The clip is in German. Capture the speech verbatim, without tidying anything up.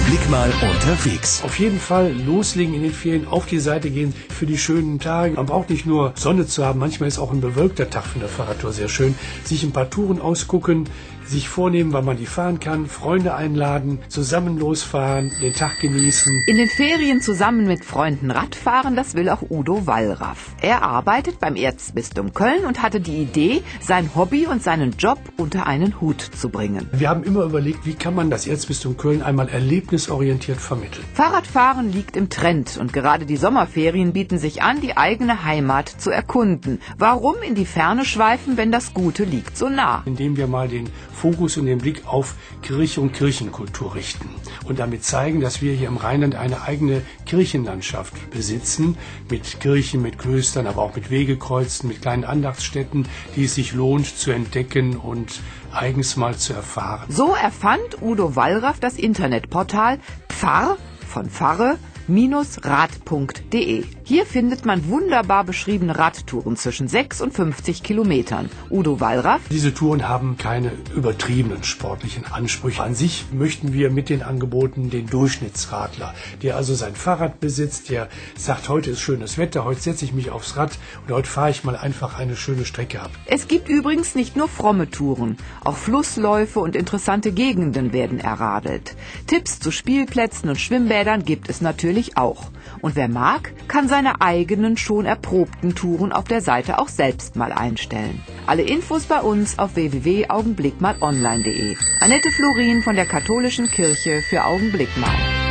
Augenblick mal unterwegs. Auf jeden Fall loslegen in den Ferien, auf die Seite gehen für die schönen Tage. Man braucht nicht nur Sonne zu haben, manchmal ist auch ein bewölkter Tag von der Fahrradtour sehr schön. Sich ein paar Touren ausgucken, sich vornehmen, wann man die fahren kann, Freunde einladen, zusammen losfahren, den Tag genießen. In den Ferien zusammen mit Freunden Radfahren, das will auch Udo Wallraff. Er arbeitet beim Erzbistum Köln und hatte die Idee, sein Hobby und seinen Job unter einen Hut zu bringen. Wir haben immer überlegt, wie kann man das Erzbistum Köln einmal erlebnisorientiert vermitteln. Fahrradfahren liegt im Trend und gerade die Sommerferien bieten sich an, die eigene Heimat zu erkunden. Warum in die Ferne schweifen, wenn das Gute liegt so nah? Indem wir mal den Fokus und den Blick auf Kirche und Kirchenkultur richten und damit zeigen, dass wir hier im Rheinland eine eigene Kirchenlandschaft besitzen, mit Kirchen, mit Klöstern, aber auch mit Wegekreuzen, mit kleinen Andachtsstätten, die es sich lohnt zu entdecken und eigens mal zu erfahren. So erfand Udo Wallraff das Internetportal Pfarr von Pfarre Rad punkt de. Hier findet man wunderbar beschriebene Radtouren zwischen sechs und fünfzig Kilometern. Udo Wallraff: Diese Touren haben keine übertriebenen sportlichen Ansprüche. An sich möchten wir mit den Angeboten den Durchschnittsradler, der also sein Fahrrad besitzt, der sagt, heute ist schönes Wetter, heute setze ich mich aufs Rad und heute fahre ich mal einfach eine schöne Strecke ab. Es gibt übrigens nicht nur fromme Touren, auch Flussläufe und interessante Gegenden werden erradelt. Tipps zu Spielplätzen und Schwimmbädern gibt es natürlich auch. Und wer mag, kann seine eigenen schon erprobten Touren auf der Seite auch selbst mal einstellen. Alle Infos bei uns auf w w w punkt augenblickmalonline punkt de. Annette Florin von der Katholischen Kirche für Augenblick mal.